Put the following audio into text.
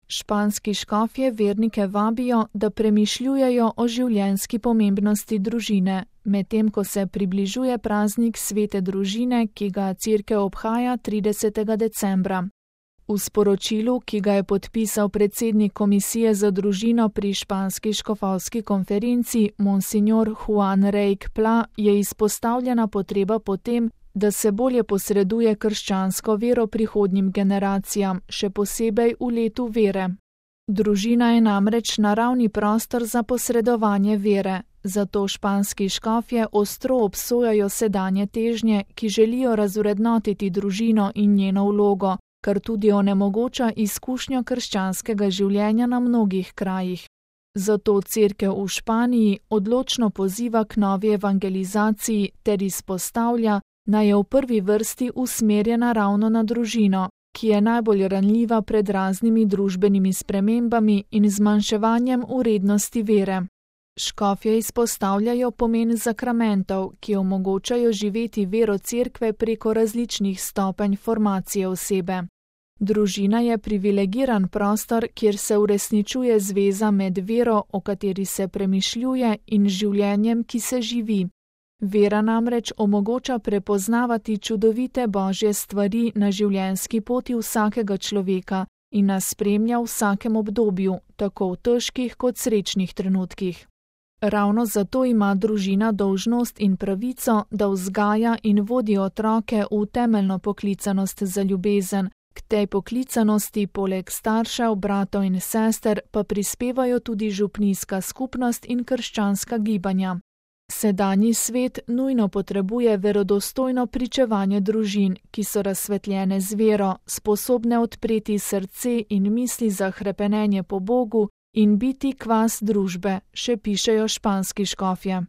Španski škofje vernike vabijo, da premišljujejo o življenjski pomembnosti družine, medtem ko se približuje praznik svete družine, ki ga cerkev obhaja 30. decembra. V sporočilu, ki ga je podpisal predsednik Komisije za družino pri španski škofovski konferenci, monsignor Juan Reig Pla, je izpostavljena potreba po tem, da se bolje posreduje krščansko vero prihodnjim generacijam, še posebej v letu vere. Družina je namreč naravni prostor za posredovanje vere, zato španski škofje ostro obsojajo sedanje težnje, ki želijo razvrednotiti družino in njeno vlogo, kar tudi onemogoča izkušnjo krščanskega življenja na mnogih krajih. Zato cerkev v Španiji odločno poziva k novi evangelizaciji ter izpostavlja, naj je v prvi vrsti usmerjena ravno na družino, ki je najbolj ranljiva pred raznimi družbenimi spremembami in zmanjševanjem vrednosti vere. Škofje izpostavljajo pomen zakramentov, ki omogočajo živeti vero cerkve preko različnih stopenj formacije osebe. Družina je privilegiran prostor, kjer se uresničuje zveza med vero, o kateri se premišljuje, in življenjem, ki se živi. Vera namreč omogoča prepoznavati čudovite božje stvari na življenjski poti vsakega človeka in nas spremlja v vsakem obdobju, tako v težkih kot srečnih trenutkih. Ravno zato ima družina dolžnost in pravico, da vzgaja in vodi otroke v temeljno poklicanost za ljubezen. K tej poklicanosti poleg staršev, bratov in sester pa prispevajo tudi župnijska skupnost in krščanska gibanja. Sedanji svet nujno potrebuje verodostojno pričevanje družin, ki so razsvetljene z vero, sposobne odpreti srce in misli za hrepenenje po Bogu in biti kvas družbe, še pišejo španski škofje.